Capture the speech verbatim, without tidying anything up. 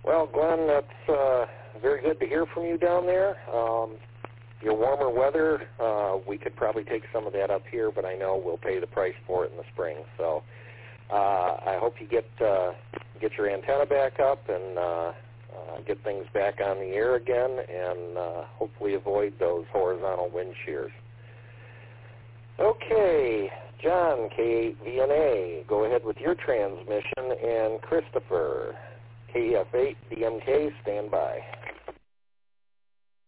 Well, Glenn, that's uh, very good to hear from you down there. Um, your warmer weather, uh, we could probably take some of that up here, but I know we'll pay the price for it in the spring. So uh, I hope you get uh, get your antenna back up and uh, uh, get things back on the air again, and uh, hopefully avoid those horizontal wind shears. Okay, John, K eight V N A, go ahead with your transmission, and Christopher, K F eight D M K, stand by.